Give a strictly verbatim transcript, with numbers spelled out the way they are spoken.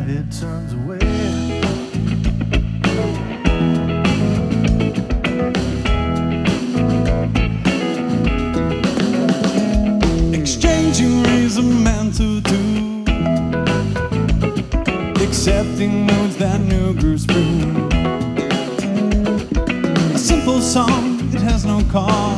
it turns away. Exchanging rays of man to two, accepting moods that new grooves bring. A simple song, it has no cause,